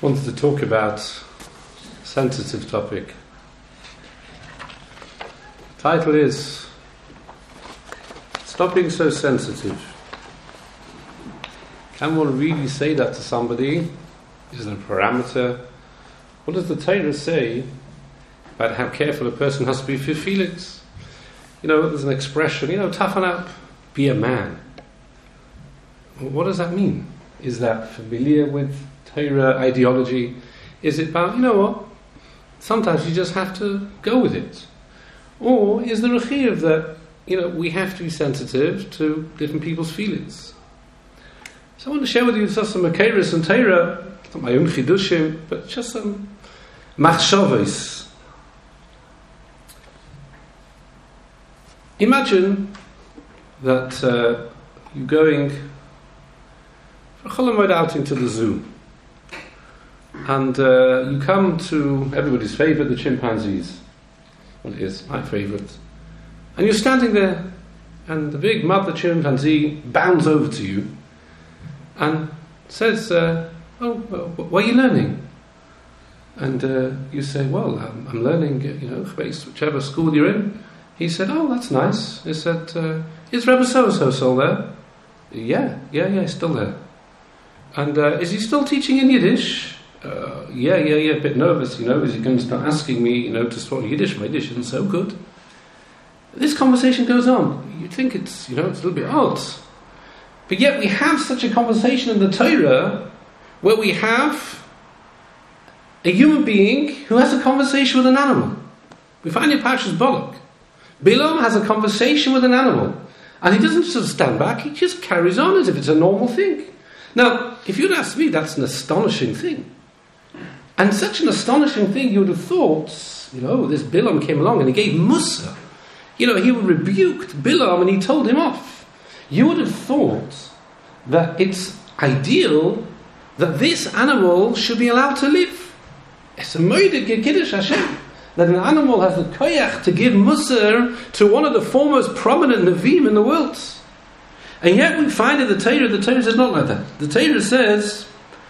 wanted to talk about a sensitive topic. The title is Stop Being So Sensitive. Can one really say that to somebody? Is there a parameter? What does the Torah say about how careful a person has to be for feelings? There's an expression, toughen up, be a man. What does that mean? Is that familiar with Torah ideology? Is it about, sometimes you just have to go with it? Or is there a chiyuv that, we have to be sensitive to different people's feelings? So I want to share with you just some Makeris and Torah, not my own chidushim, but just some machshavos. Imagine that you're going for a Chol Hamoed outing to the zoo, and you come to everybody's favourite, the chimpanzees. Well, it is my favourite. And you're standing there, and the big mother chimpanzee bounds over to you and says, what are you learning? And you say, well, I'm learning, based whichever school you're in. He said, oh, that's nice. He said, is Rebbe so-and-so still there? Yeah, he's still there. And is he still teaching in Yiddish? Yeah, a bit nervous, is he going to start asking me, to start Yiddish? My Yiddish isn't so good. This conversation goes on. You'd think it's, it's a little bit odd. But yet we have such a conversation in the Torah where we have a human being who has a conversation with an animal. We find in Parshas Balak. Bilam has a conversation with an animal, and he doesn't just stand back, he just carries on as if it's a normal thing. Now, if you'd ask me, that's an astonishing thing. And such an astonishing thing, you would have thought, this Bilam came along and he gave Musa. He rebuked Bilam and he told him off. You would have thought that it's ideal that this animal should be allowed to live. It's a moedik Kiddush Hashem. That an animal has the koyach to give musar to one of the foremost prominent Nevi'im in the world. And yet we find in the Torah says not like that. The Torah says,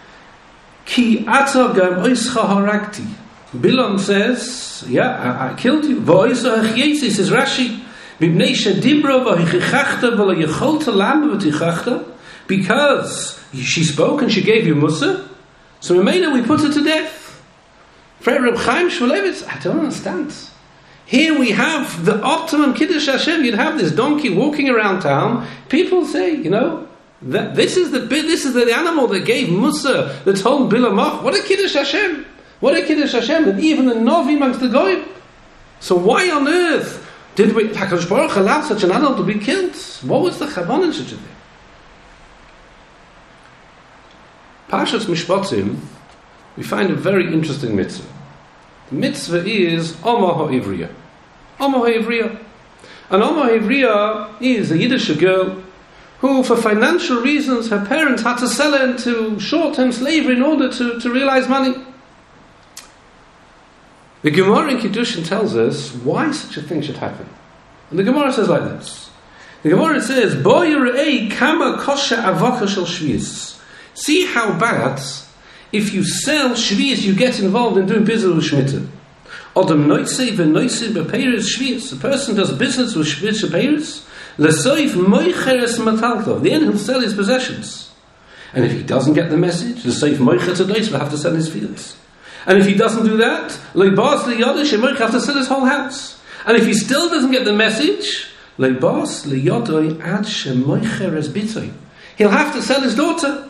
Ki ata gam oischa harakti. Bilam says, I killed you. V'oischa hachiyesi, says Rashi, Mibnei shedibra v'hichichachta v'lo yecholta lamba v'tichachta, because she spoke and she gave you musar, so we put her to death. Reb Chaim Shmulevitz, I don't understand. Here we have the optimum Kiddush Hashem. You'd have this donkey walking around town. People say, that this is the animal that gave Musa, that told Bilam, what a Kiddush Hashem! What a Kiddush Hashem! That even the Novi amongst the Goyim. So why on earth did HaKadosh Baruch allow such an animal to be killed? What was the Chabon in such a thing? Parshas Mishpatim, we find a very interesting mitzvah. The mitzvah is Oma HaIvriya. Oma HaIvriya. And Oma HaIvriya is a Yiddish girl who, for financial reasons, her parents had to sell her into short-term slavery in order to realize money. The Gemara in Kiddushin tells us why such a thing should happen. And the Gemara says like this. The Gemara says, Bo yirei kama kosha avaka shel shvius. See how bad, if you sell shvius, you get involved in doing business with shmita. Odem noisei v'noisei b'peiris shvius. A person does business with shvius b'peiris. L'soif moicheres matalto. The end, he'll sell his possessions. And if he doesn't get the message, l'soif moicheres adois will have to sell his fields. And if he doesn't do that, leibas liyodosh he'll have to sell his whole house. And if he still doesn't get the message, leibas liyodoi ad shemoicheres bitoi. He'll have to sell his daughter.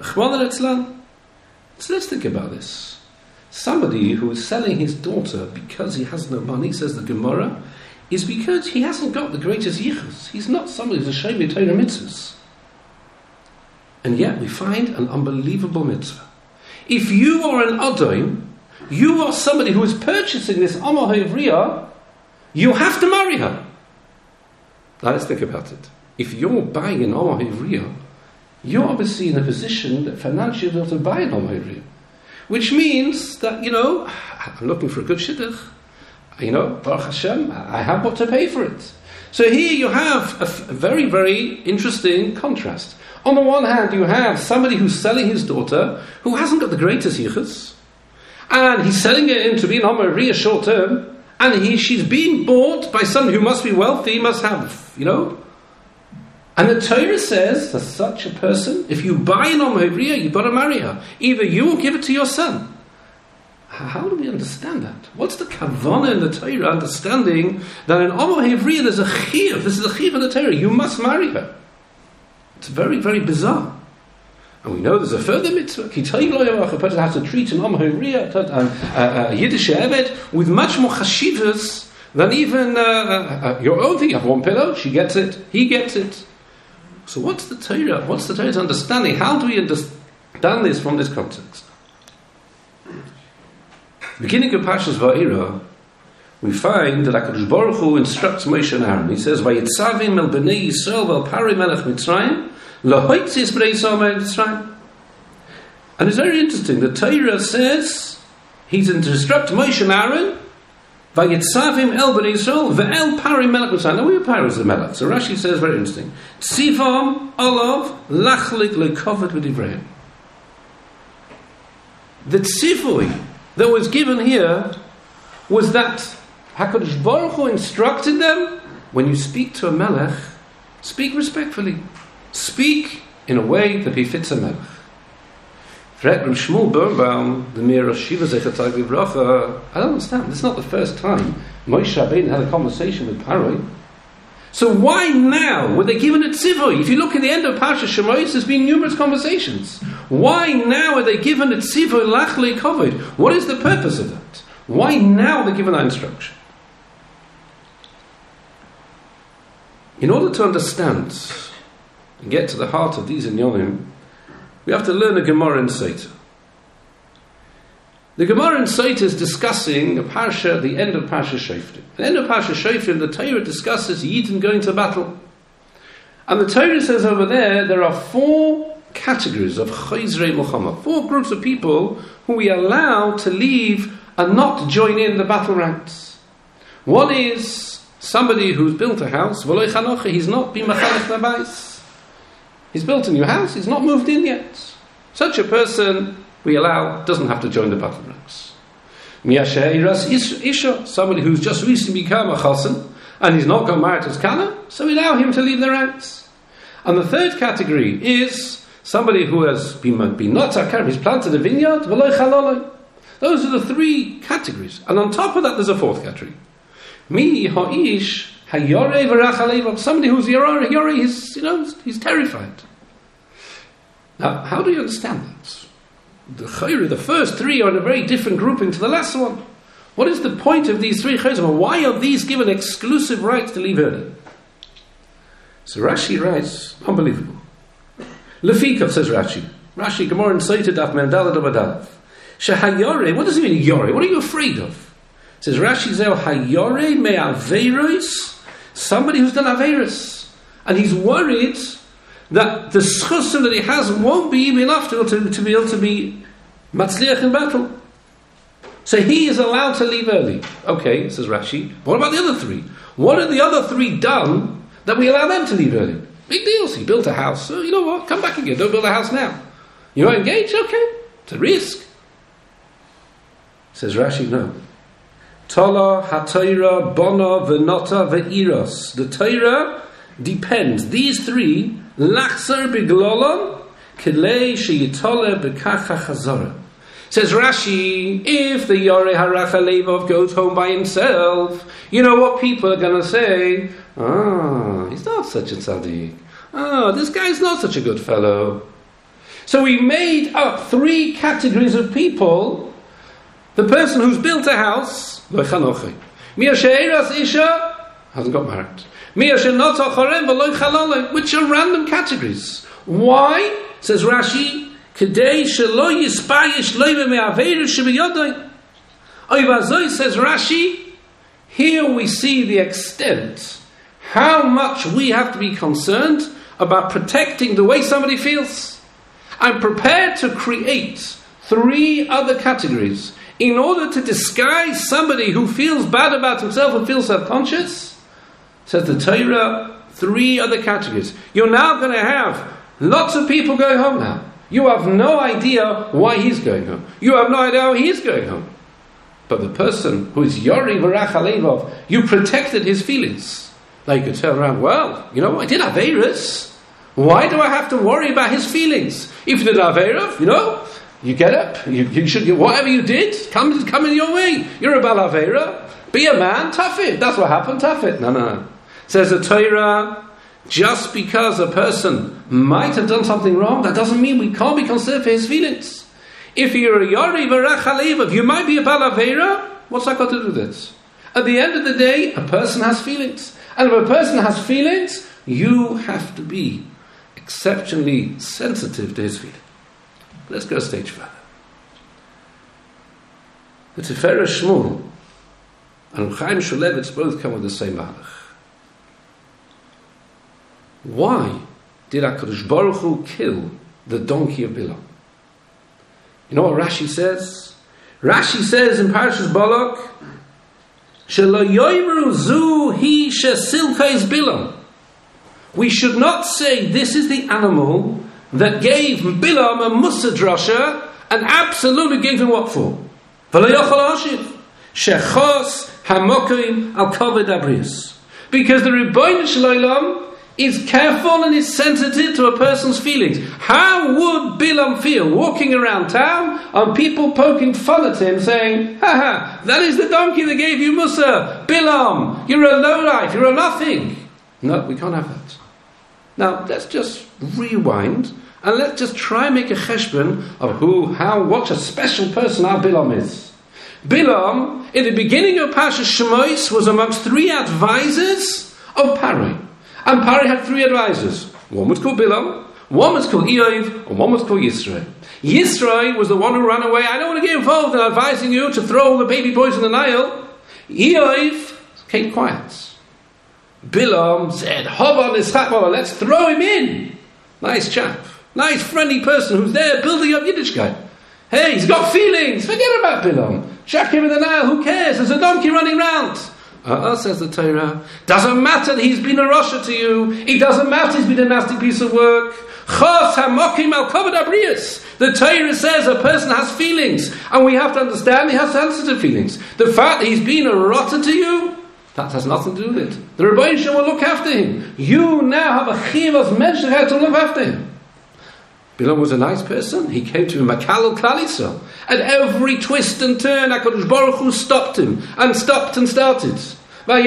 So let's think about this. Somebody who is selling his daughter because he has no money, says the Gemara, is because he hasn't got the greatest yichus. He's not somebody who's a shaymi Torah mitzvahs. And yet we find an unbelievable mitzvah. If you are an Adon, you are somebody who is purchasing this Oma HaIvriya, you have to marry her. Now let's think about it. If you're buying an Oma HaIvriya, you're obviously in a position that financially you're able to buy an Oma HaIvriya. Which means that, I'm looking for a good shidduch. Baruch Hashem, I have what to pay for it. So here you have a very, very interesting contrast. On the one hand, you have somebody who's selling his daughter who hasn't got the greatest yichus, and he's selling her in to be an Amariya short term, and she's being bought by someone who must be wealthy, must have, And the Torah says, to such a person, if you buy an Amariya, you've got to marry her. Either you will give it to your son. How do we understand that? What's the kavanah in the Torah understanding that in Amar Hevriya there's a chiyuv? This is a chiyuv in the Torah. You must marry her. It's very, very bizarre. And we know there's a further mitzvah. A person has to treat an Amar Hevriya, a Yiddish Eved, with much more chashivas than even your own thing. You have one pillow, she gets it, he gets it. So what's the Torah? What's the Torah's understanding? How do we understand this from this context? Beginning of Parshas Va'era, we find that HaKadosh Baruch Hu instructs Moshe and Aaron. He says, "Vayitzavim el bnei Yisrael vel Pari melech Mitzrayim lahoitzis bnei Yisrael Mitzrayim." And it's very interesting. The Torah says he's instructed Moshe and Aaron, "Vayitzavim el bnei Yisrael ve'el Pari melech Mitzrayim." Now we have Pari as the melech. So Rashi says very interesting. Tzivam olav lachlik lekoved v'divrei. The tzivui that was given here was that HaKadosh Baruch Hu instructed them, when you speak to a melech, speak respectfully. Speak in a way that befits a melech. Reb Shmuel Birnbaum, the Mir of Shiva Zechatai V'Bracha, I don't understand. This is not the first time Moshe Rabbeinu had a conversation with Paroi. So why now were they given a tzivui? If you look at the end of Parsha Shemos, there's been numerous conversations. Why now are they given a tzivui lachlei kovod? What is the purpose of that? Why now are they given that instruction? In order to understand and get to the heart of these inyanim, we have to learn a Gemara in Sotah. The Gemara in Sotah is discussing a parsha at the end of Parsha Shoftim. At the end of Parsha Shoftim, the Torah discusses Yidden going to battle. And the Torah says over there are 4 categories of Chayzrei Milchama, 4 groups of people who we allow to leave and not join in the battle ranks. One is somebody who's built a house, V'loi Chanocha, he's not been Machalech Nabais. He's built a new house, he's not moved in yet. Such a person we allow doesn't have to join the battle ranks. Miyasheiras Isha, somebody who's just recently become a Chassan and he's not got married to his Kana, so we allow him to leave the ranks. And the third category is somebody who has been not Zakar, he's planted a vineyard, V'loi Chaloloi. Those are the 3 categories. And on top of that there's a 4th category. Mi ha'ish hayore v'rachalev, somebody who's yore, he's terrified. Now, how do you understand that? The first 3 are in a very different grouping to the last one. What is the point of these 3 chayzim? Why are these given exclusive rights to leave early? So Rashi writes, unbelievable. Lefikav, says Rashi. Rashi, Gemara in Sotah Daf Mendalad Abadalav. Shehayore, what does it mean, yore? What are you afraid of? It says Rashi Zeo Hayore me Averos, somebody who's done Averos. And he's worried that the schusim that he has won't be even enough to be able to be matzliach in battle. So he is allowed to leave early. Okay, says Rashi. What about the other 3? What are the other 3 done that we allow them to leave early? Big deal. So he built a house. So you know what? Come back again. Don't build a house now. You're not engaged? Okay. It's a risk. Says Rashi, no. Tola ha-Torah bona v'nota ve'iros. The Torah depends. These 3 lachzar b'glolon kelei sheyitole b'kacha chazara. Says Rashi, if the Yoreh Haracha Levov goes home by himself, you know what people are going to say? He's not such a tzaddik. This guy's not such a good fellow. So we made up 3 categories of people. The person who's built a house, lo chanochi. Mia she'eras isha, hasn't got married. Mia she'not achorem v'lo chalole, which are random categories. Why? Says Rashi, Kedei shelo yispayish loive me'averu shebiyodai. Oyvazoi, says Rashi, here we see the extent, how much we have to be concerned about protecting the way somebody feels. I'm prepared to create 3 other categories in order to disguise somebody who feels bad about himself and feels self-conscious. Says the Torah, 3 other categories. You're now going to have Lots of people going home now. You have no idea why he's going home. You have no idea how he is going home. But the person who is Yori V'Rach Alevov, you protected his feelings. Now you could turn around, well, I did Averis. Why do I have to worry about his feelings? If you did Averis, you get up, you should get whatever you did, come in your way. You're a Bal Avera. Be a man, tough it. That's what happened, tough it. No. Says the Torah, just because a person might have done something wrong, that doesn't mean we can't be concerned for his feelings. If you're a Yori V'Rach Alevov, you might be a Bal Avera. What's that got to do with this? At the end of the day, a person has feelings. And if a person has feelings, you have to be exceptionally sensitive to his feelings. Let's go a stage further. The Tiferes Shmuel and Chaim Shulevitz both come with the same mahalach. Why did HaKadosh Baruch Hu kill the donkey of Bilam? You know what Rashi says? Rashi says in Parashas Balak, Shelo yoyru zu hi shesilkais Bilam. We should not say this is the animal that gave Bilam a Musa drasha and absolutely gave him what for? Shechos hamokim al kavod abrius. Because the Rebbeinu Shalom is careful and is sensitive to a person's feelings. How would Bilam feel walking around town and people poking fun at him saying, that is the donkey that gave you Musa. Bilam, you're a lowlife, you're a nothing. No, we can't have that. Now, let's just rewind and let's just try and make a cheshbon of what a special person our Bilam is. Bilam, in the beginning of Parashas Shemos, was amongst 3 advisors of Paroi. And Paroi had 3 advisors. One was called Bilam, one was called Eov, and one was called Yisro. Yisro was the one who ran away. I don't want to get involved in advising you to throw all the baby boys in the Nile. Eov kept quiet. Bilam said, let's throw him in. Nice chap. Nice friendly person who's there building up Yiddishkeit. Hey, he's got feelings. Forget about Bilam. Chuck him in the Nile. Who cares? There's a donkey running round. Says the Torah. Doesn't matter that he's been a Rasha to you. It doesn't matter he's been a nasty piece of work. Chos hamokim al kavod abrius. The Torah says a person has feelings. And we have to understand he has sensitive feelings. The fact that he's been a Rata to you, that has nothing to do with it. The Rebbeinu Shalom will look after him. You now have a chiv of menschlichkeit to look after him. Bilam was a nice person. He came to Makal al Klal Yisrael. At every twist and turn, HaKadosh Baruch Hu stopped him and stopped and started. We say in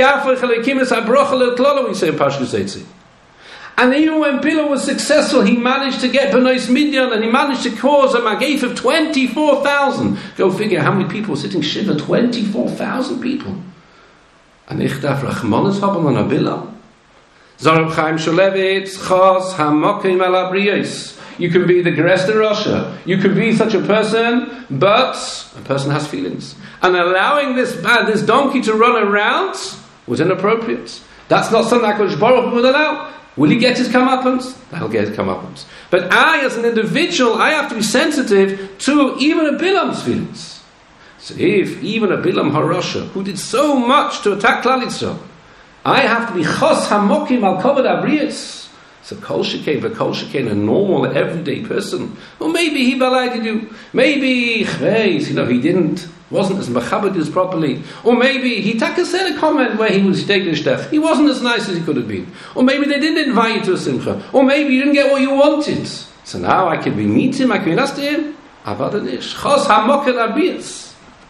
Parshas Eitzi. And even when Bilam was successful, he managed to get Bnei Midian and he managed to cause a Magif of 24,000. Go figure how many people were sitting Shiva. 24,000 people. And ich darf Rachmanis haben an Bilam. Zorab Chaim Shulevitz, Chos Hamokim al Abriyos. You can be the Geresta Rasha. You can be such a person, but a person has feelings. And allowing this donkey to run around was inappropriate. That's not something HaKadosh Baruch Hu would allow. Will he get his comeuppance? He'll get his comeuppance. But I, as an individual, I have to be sensitive to even a Bilam's feelings. So if even a Bilam HaRasha, who did so much to attack Klal Yisrael, I have to be Chos Hamokim al Kavod Abrius. So Kol Shekain, a normal, everyday person. Or maybe he balaided you. Maybe, he wasn't as machabed as properly. Or maybe he said a comment where he was shteglishtek. He wasn't as nice as he could have been. Or maybe they didn't invite you to a simcha. Or maybe you didn't get what you wanted. So now I can be meet him, I can be nice to him. Avadanish. Chos hamoket abiyas.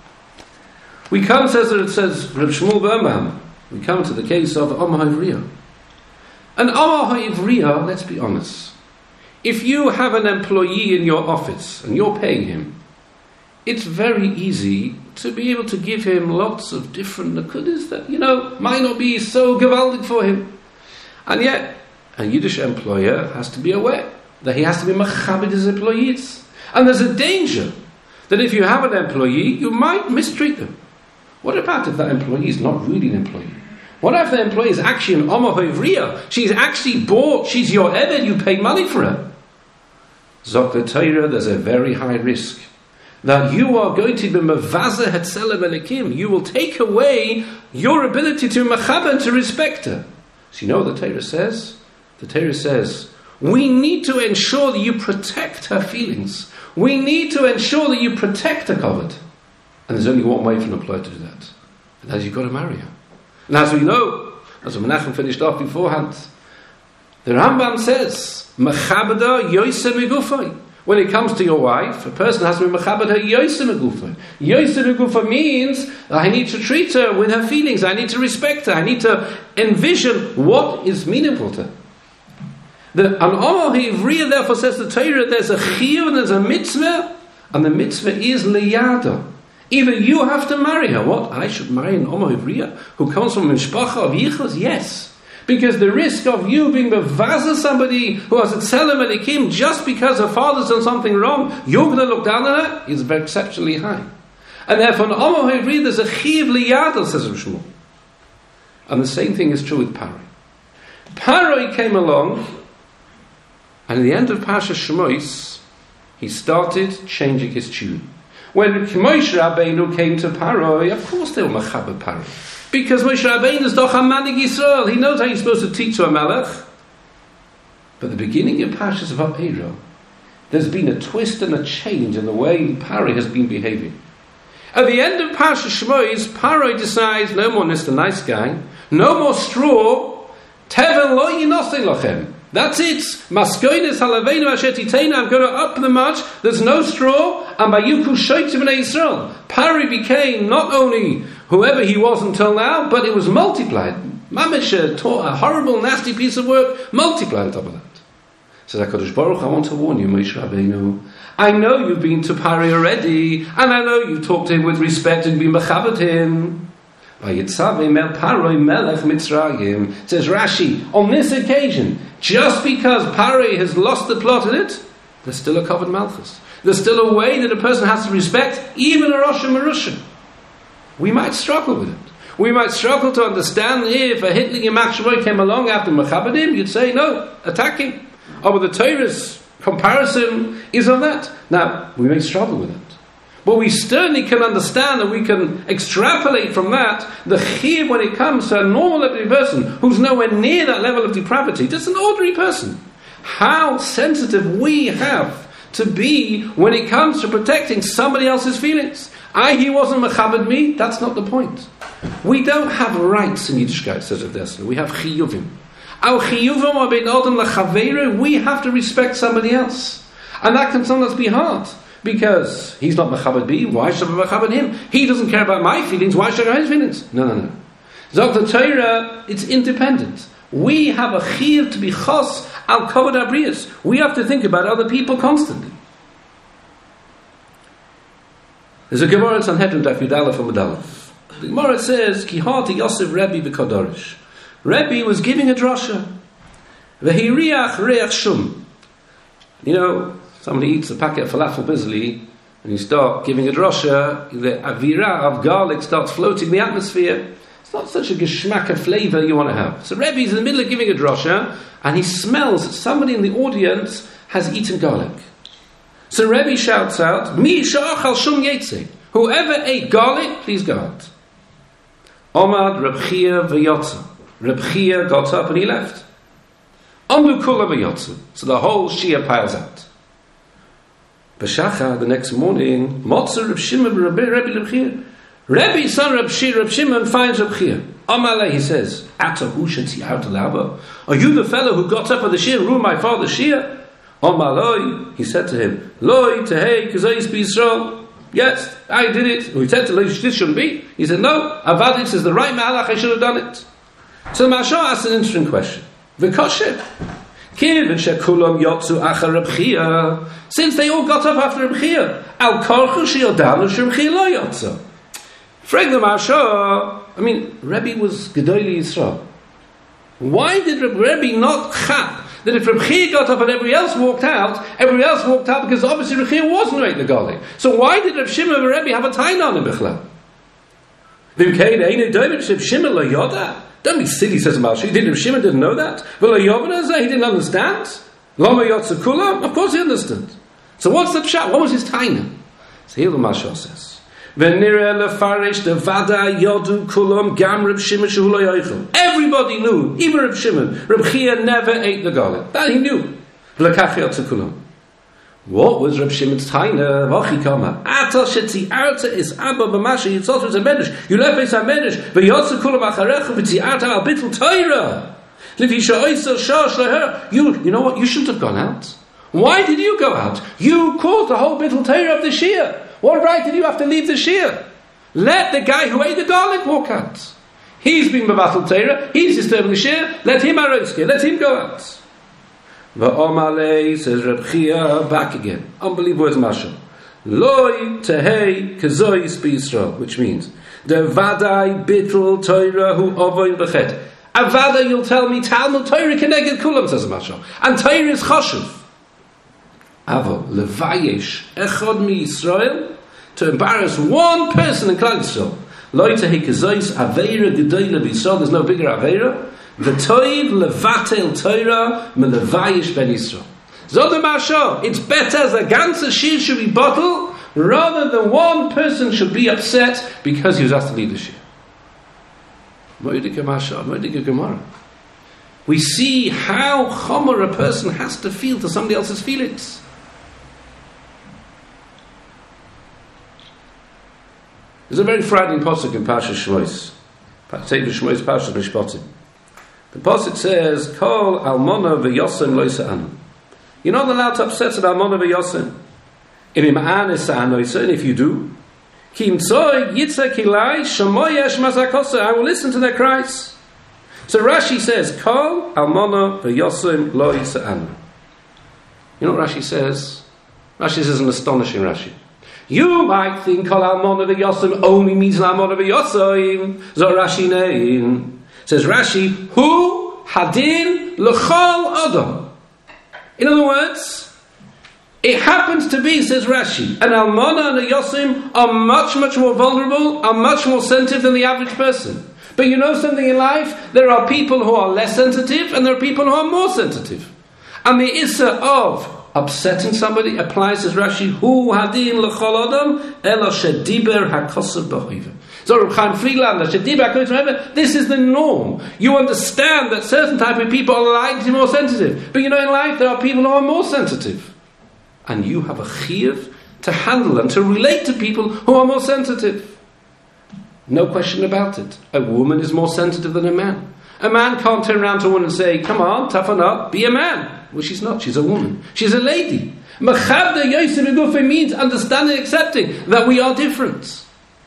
We come, says Reb Shmuel Birnbaum, we come to the case of Amar Ha'ivriya. An Amar Ha'ivriya, let's be honest. If you have an employee in your office and you're paying him, it's very easy to be able to give him lots of different nakudas that, might not be so gewaldig for him. And yet, a Yiddish employer has to be aware that he has to be machabed his employees. And there's a danger that if you have an employee, you might mistreat them. What about if that employee is not really an employee? What if the employee is actually an Amar Ha'ivriya? She's actually bought, she's your Eved, you pay money for her. Zok the Torah, there's a very high risk that you are going to be mevazer hetzelem elikim. You will take away your ability to machaba and to respect her. So you know what the Torah says? The Torah says, We need to ensure that you protect her feelings. We need to ensure that you protect her covet. And there's only one way for an employer to do that. And that is you've got to marry her. And as we know, as Menachem finished off beforehand, the Rambam says, Mechabada Yosem Megufay. When it comes to your wife, a person has to be Mechabada Yosem Megufay. Yosem Megufay means I need to treat her with her feelings. I need to respect her. I need to envision what is meaningful to her. An Omer Hivriya therefore says the Torah, there's a chiyuv and there's a mitzvah, and the mitzvah is liyada. Either you have to marry her. What? I should marry an Omer Hivriya who comes from mishpacha of yichus? Yes. Because the risk of you being bevazah somebody who has a tzelem elikim just because her father's done something wrong, you're going to look down on her, is very exceptionally high. And therefore, an Omer Hivriya, there's a chiyuv liyada, says Rav Shmuel. And the same thing is true with Paroi. Paroi came along, and at the end of Parshas Shemos, he started changing his tune. When Moshe Rabbeinu came to Paroi, of course they were Mechaber Paroi. Because Moshe Rabbeinu is doch HaManig Yisrael. He knows how you're supposed to teach to a Melech. But the beginning of Parshas Va'era, there's been a twist and a change in the way Paroi has been behaving. At the end of Parshas Shemos, Paroi decides, no more Mr. Nice Guy, no more straw, Tevel lo yinosei lochem. That's it. Maskoines halaveinu asher titeina. I'm going to up the march. There's no straw. And by Yuku Shoitz b'nei Yisrael, Paroi became not only whoever he was until now, but it was multiplied. Mamish taught a horrible, nasty piece of work, multiplied on top of that. Says HaKadosh Baruch, I want to warn you, Moshe Rabbeinu. I know you've been to Paroi already, and I know you've talked to him with respect and been mechabat him. Vayitzaveh mel Paroi melech Mitzrayim. Says Rashi, on this occasion, just because Paroi has lost the plot in it, there's still a covered malchus. There's still a way that a person has to respect even a Rosh Merusha. We might struggle with it. We might struggle to understand if a Hitler Yimach Shemoi came along after Mechabadim, you'd say, no, attack him. But the Torah's comparison is on that. Now, we may struggle with it. But we certainly can understand and we can extrapolate from that the chiyuv when it comes to a normal everyday person who's nowhere near that level of depravity, just an ordinary person. How sensitive we have to be when it comes to protecting somebody else's feelings. He wasn't mechabed me, that's not the point. We don't have rights in Yiddishkeit, says Rav Dessler. We have chiyuvim. Our chiyuvim are bein odom lechaveru. We have to respect somebody else. And that can sometimes be hard. Because he's not mechabed me, why should I be mechabed him? He doesn't care about my feelings, why should I have his feelings? No. Zok the Torah, it's independent. We have a chiyuv to be chos al kovod abrius. We have to think about other people constantly. There's a Gemara in Sanhedrin Daf Yud Aleph and Aleph. The Gemara says, Ki hati Yosef Rebbe b'Kodorish. Rebbe was giving a drasha. V'hiriach reach shum. You know, somebody eats a packet of falafel busily, and you start giving a drasha, the avira of garlic starts floating in the atmosphere. It's not such a geschmack of flavor you want to have. So Rebbe's in the middle of giving a drasha, and he smells that somebody in the audience has eaten garlic. So Rebbe shouts out, Mi sha'achal shum yetze. Whoever ate garlic, please go out. Omad Reb Chia v'yotza. Reb Chia got up and he left. Amlu kula v'yotza. So the whole Shia piles out. B'shacha, the next morning, Motzer Reb Shimon Rebbe Reb Chia. Rebbe's son Reb Shimon finds Reb Chia. Amalei, he says, Ata hu shetzi out alaba. Are you the fellow who got up at the Shia and ruined my father's Shia? Amaloi, he said to him, Loi tehei kazayis b'Yisrael. Yes, I did it. He said to him, this shouldn't be. He said, no, Avadit is the right malach, I should have done it. So the Mashal asked an interesting question. V'kosher. Since they all got up after Reb Chia, al korchu she'odanu she'Reb Chia lo yotza. Frag the Mashal, Rebbe was Gedolei Yisrael. Why did Rebbe not chap that if Reb Chia got up and everybody else walked out because obviously Reb Chia wasn't right the garlic. So why did Reb Shimon and Rebbe have a tie on him bichlal? Don't be silly, says Malshi. Did Reb Shimon didn't know that? He didn't understand? Of course he understood. So what's the pshat? What was his taina? So here the Mashal says, everybody knew, even Reb Shimon, Reb Chia never ate the garlic. That he knew. What was Reb Shimon's taina? V'achikama ata shetziarta is abba b'masha yitzot v'zamedesh yulefes hamedesh v'yotzu kulam acharecha v'tziarta al bittul Torah. You know what? You shouldn't have gone out. Why did you go out? You caused the whole bittul Torah of the Shia. What right did you have to leave the Shia? Let the guy who ate the garlic walk out. He's been Babatul Torah, he's disturbing the Shia, let him aroiske, let him go out. Va'omalei, says Reb Chia, back again. Unbelievable words, Mashal. Loi tehei kezois b'Yisrael, which means, the vadai bittul Torah hu ovoin b'chet. Avada, you'll tell me, Talmud Torah keneged kulam, says Mashal. And Torah is chashuv. Avo, levayesh, echod mi Yisrael, to embarrass one person in Klal Yisrael. There's no bigger Aveira. The Toiv levatel Torah melevayish ben Yisrael. Zodem Asho, it's better the ganze shir should be bottled rather than one person should be upset because he was asked to leave the shir. We see how chomer a person has to feel to somebody else's feelings. There's a very frightening pasuk in Parshas Shmos. Take the Shmos Parshas Mishpatim. The pasuk says, "Kol almona v'yosem lo yisa'anu." You're not allowed to upset an almona v'yosem. If you do, I will listen to their cries. So Rashi says, Kol almona v'yosem lo yisa'anu. You know what Rashi says? Rashi says an astonishing Rashi. You might think Kol almona v'yosem only means almona v'yosem. So Rashi nein. Says Rashi, Hu hadin l'chol adam. In other words, it happens to be, says Rashi, an almana and a yosim are much, much more vulnerable, are much more sensitive than the average person. But you know something in life? There are people who are less sensitive and there are people who are more sensitive. And the issa of upsetting somebody applies, says Rashi, Hu hadin l'chol adam ela shediber hakosav b'hoiva. So Reb Chaim Friedlander, this is the norm. You understand that certain type of people are likely more sensitive. But you know in life there are people who are more sensitive. And you have a chiyuv to handle and to relate to people who are more sensitive. No question about it. A woman is more sensitive than a man. A man can't turn around to a woman and say, come on, toughen up, be a man. Well, she's not, she's a woman. She's a lady. Machabda Yosef Egufe means understanding, accepting that we are different.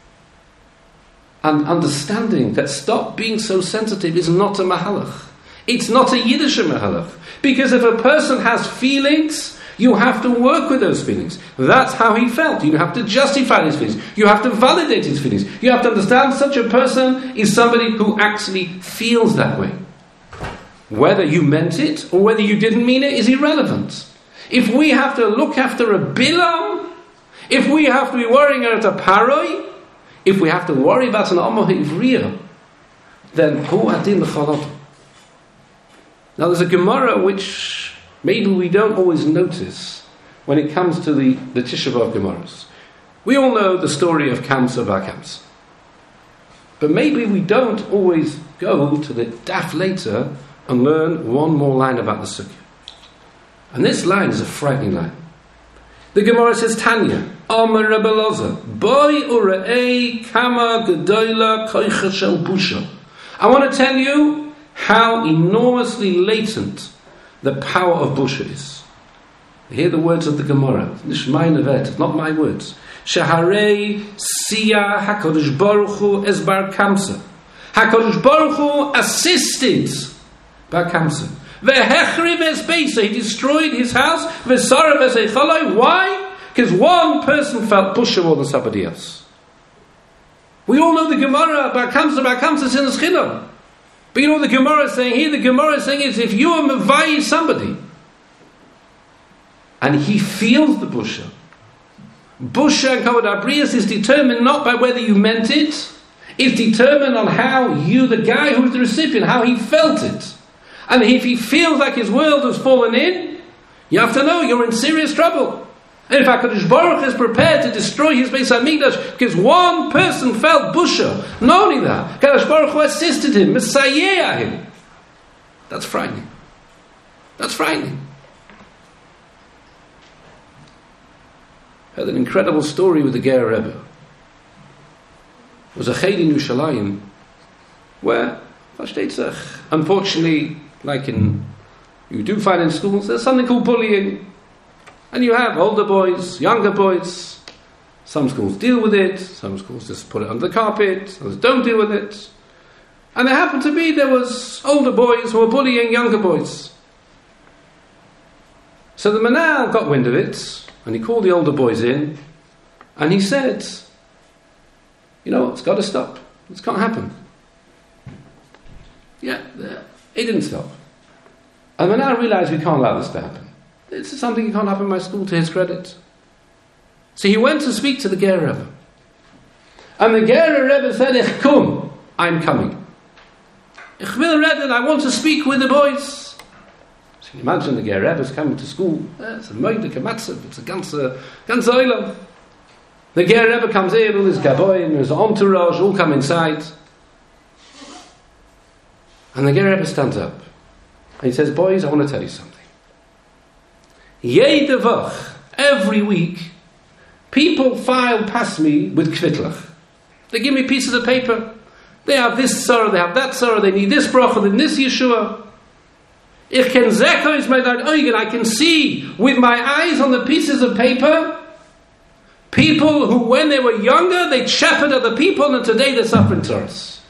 And understanding that stop being so sensitive is not a mahalach. It's not a Yiddish mahalach. Because if a person has feelings, you have to work with those feelings. That's how he felt. You have to justify his feelings. You have to validate his feelings. You have to understand such a person is somebody who actually feels that way. Whether you meant it or whether you didn't mean it is irrelevant. If we have to look after a bilam, if we have to be worrying about a paroi, if we have to worry about an Amah Ivriya, then Hu Adin L'Chalot. Now there's a Gemara which maybe we don't always notice when it comes to the Tisha B'Av Gemaras. We all know the story of Kamsa V'Kamsa. But maybe we don't always go to the daf later and learn one more line about the Sukkah. And this line is a frightening line. The Gemara says, Tanya, Amar Rebbe Elazar, Boi urei kama gedola koicha shel busha. I want to tell you how enormously latent the power of busha is. Hear the words of the Gemara. Nishmai Nevet, not my words. Shaharei siya HaKadosh Baruch Hu es bar kamsa. HaKadosh Baruch Hu assisted bar kamsa. Vehechriv es beisa, he destroyed his house. V'sarav es eichaloi. Why? Because one person felt busha more than somebody else. We all know the Gemara bar kamsa is in the Schinom. But you know what the Gemara is saying here? The Gemara is saying is if you are mevayis somebody and he feels the busha and kavod abrius is determined not by whether you meant it. It's determined on how you, the guy who's the recipient, how he felt it. And if he feels like his world has fallen in, you have to know you're in serious trouble. And in fact, HaKadosh Baruch is prepared to destroy his Beis HaMikdash because one person felt busha. Not only that, HaKadosh Baruch Hu assisted him, messiah him. That's frightening. That's frightening. heard an incredible story with the Ger Rebbe. It was a Ched in Yerushalayim, where, unfortunately, you do find in schools, there's something called bullying. And you have older boys, younger boys. Some schools deal with it, some schools just put it under the carpet, others don't deal with it. And there was older boys who were bullying younger boys. So the Manal got wind of it, and he called the older boys in, and he said, it's got to stop. This can't happen. Yeah, it didn't stop. And the Manal realized we can't allow this to happen. This is something that can't happen in my school, to his credit. So he went to speak to the Ger Rebbe. And the Ger Rebbe said, Ich komm, I'm coming. Ich will reden, I want to speak with the boys. So you imagine the Ger Rebbe is coming to school. It's a moedik, a matzav, it's a ganze oilam. The Ger Rebbe comes in, all his gaboyim, his entourage, all come inside. And the Ger Rebbe stands up. And he says, boys, I want to tell you something. Jede Woche, every week, people file past me with kvitlach. They give me pieces of paper. They have this sorrow, they have that sorrow, they need this bracha, they need this Yeshua. Ich ken zekois mit dein Augen, I can see with my eyes on the pieces of paper, people who when they were younger, they shepherded other people, and today they're suffering Taurus.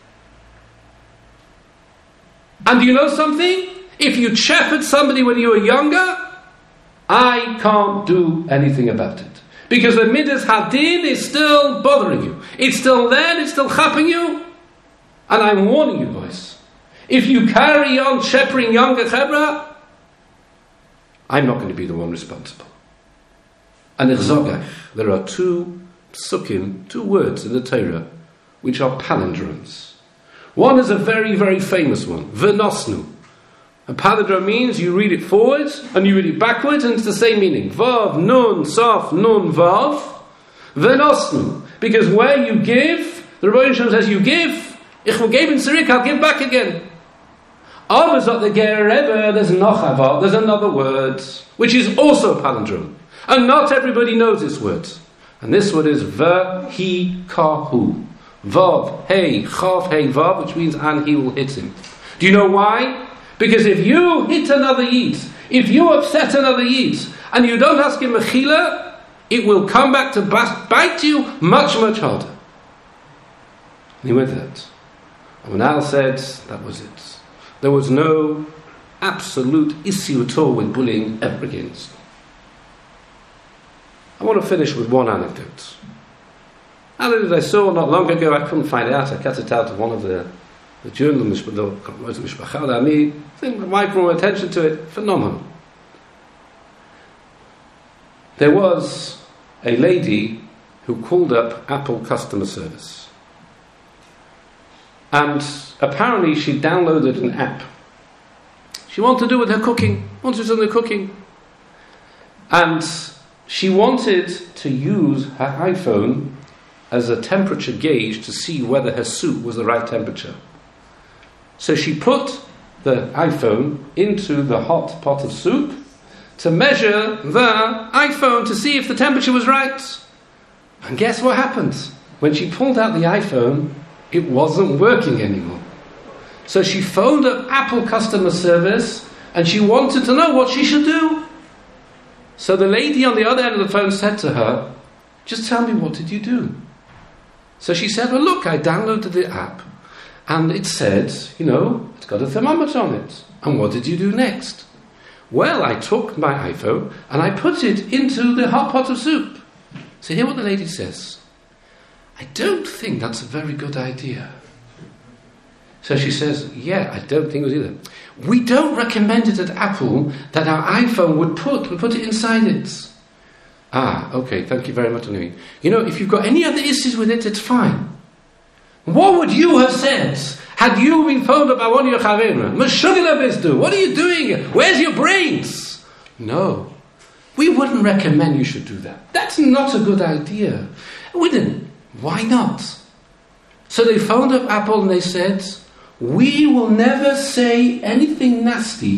And do you know something? If you shepherd somebody when you were younger, I can't do anything about it. Because the Midas Hadid is still bothering you. It's still there, it's still chapping you. And I'm warning you, boys. If you carry on shepherding younger Chebra, I'm not going to be the one responsible. And there are two words in the Torah, which are palindromes. One is a very, very famous one, V'nosnu. A palindrome means you read it forwards and you read it backwards, and it's the same meaning. Vav, nun, sof, nun, vav. V'nosnu. Because where you give, the Rebbeinu Shalom says you give, ich will give in Sirik, I'll give back again. Opposite the Ger Rebbe, there's nochava, there's another word, which is also a palindrome. And not everybody knows this word. And this word is v'hi-kahu. Vav, hey, chav, hey, vav, which means and he will hit him. Do you know why? Because if you hit another Yid, if you upset another Yid, and you don't ask him mechila, it will come back to bite you much, much harder. And he went to that. And when Al said, that was it. There was no absolute issue at all with bullying ever again. I want to finish with one anecdote. Anecdote I saw not long ago, I couldn't find it out. I cut it out of one of the journalists, but I think my wife brought attention to it. Phenomenal. There was a lady who called up Apple customer service. And apparently she downloaded an app. She wanted to do with her cooking. And she wanted to use her iPhone as a temperature gauge to see whether her soup was the right temperature. So she put the iPhone into the hot pot of soup to measure the iPhone to see if the temperature was right. And guess what happened? When she pulled out the iPhone, it wasn't working anymore. So she phoned up Apple customer service and she wanted to know what she should do. So the lady on the other end of the phone said to her, just tell me, what did you do? So she said, well, look, I downloaded the app and it said, it's got a thermometer on it. And what did you do next? Well, I took my iPhone and I put it into the hot pot of soup. So hear what the lady says. I don't think that's a very good idea. So she says, yeah, I don't think it was either. We don't recommend it at Apple that our iPhone would put it inside it. Ah, okay, thank you very much. If you've got any other issues with it, it's fine. What would you have said had you been phoned up by one of your chaverim? What are you doing? Where's your brains? No, we wouldn't recommend you should do that. That's not a good idea. We didn't. Why not? So they phoned up Apple and they said, we will never say anything nasty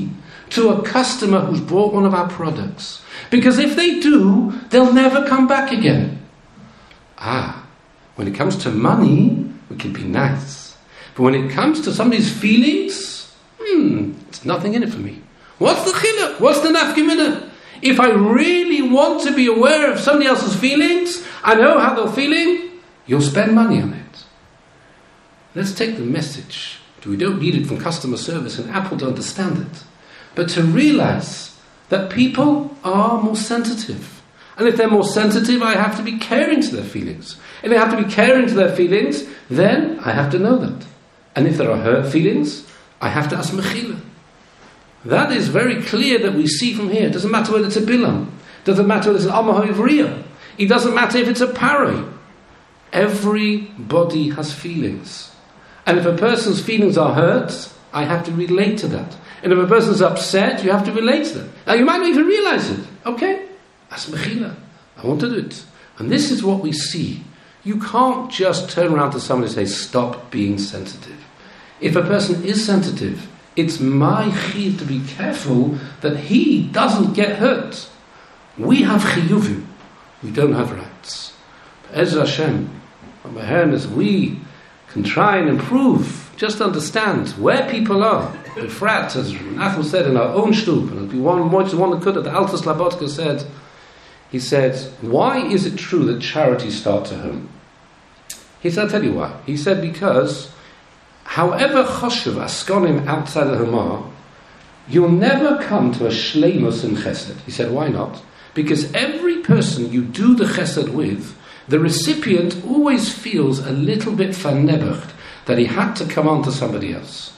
to a customer who's bought one of our products. Because if they do, they'll never come back again. When it comes to money, we can be nice. But when it comes to somebody's feelings, it's nothing in it for me. What's the chiluk? What's the nafkamina? If I really want to be aware of somebody else's feelings, I know how they're feeling, you'll spend money on it. Let's take the message. We don't need it from customer service and Apple to understand it. But to realize that people are more sensitive. And if they're more sensitive, I have to be caring to their feelings. If I have to be caring to their feelings, then I have to know that. And if there are hurt feelings, I have to ask mechila. That is very clear that we see from here. It doesn't matter whether it's a bilam. It doesn't matter whether it's an amahoivriya. It doesn't matter if it's a paroi. Everybody has feelings. And if a person's feelings are hurt, I have to relate to that. And if a person's upset, you have to relate to that. Now you might not even realize it. Okay, that's mechila. I want to do it. And this is what we see. You can't just turn around to someone and say, stop being sensitive. If a person is sensitive, it's my chiyuv to be careful that he doesn't get hurt. We have chiyuvim. We don't have rights. Ezra Hashem, as we can try and improve, just understand where people are. Befrat, as Nachum said in our own shtub, and it'll be one that could, the Alta Slabodka said, he said, why is it true that charity starts at home? He said, I'll tell you why. He said, because however choshev askonim outside the home are, you'll never come to a shleimus in chesed. He said, why not? Because every person you do the chesed with, the recipient always feels a little bit vernebbert that he had to come on to somebody else.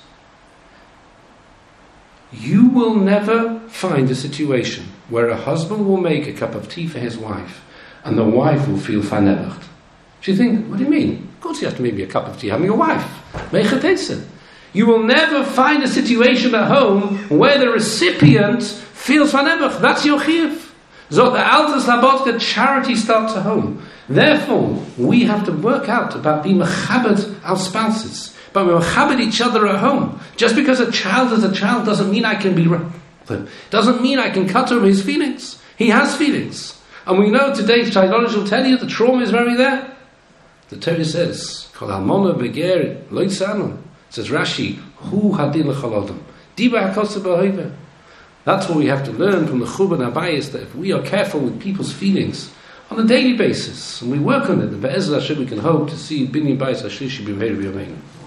You will never find a situation where a husband will make a cup of tea for his wife and the wife will feel vernebbert. So you think, what do you mean? Of course you have to make me a cup of tea, having a wife. You will never find a situation at home where the recipient feels vernebbert. That's your chiyuv. So the Alta Slabodka, charity starts at home. Therefore, we have to work out about being mechabed our spouses, but we're mechabed each other at home. Just because a child is a child doesn't mean I can be, doesn't mean I can cut over his feelings. He has feelings. And we know today's psychology will tell you the trauma is very there. The Torah says, Kol almona beger lo yitzanu. Says Rashi, Hu hadin l'chalodam. Diba hakosa b'hoiver. That's what we have to learn from the Churban Abayis, that if we are careful with people's feelings on a daily basis, and we work on it, the Be'ezra Hashem we can hope to see Binyan Bayis Hashlishi B'meir B'yameinu.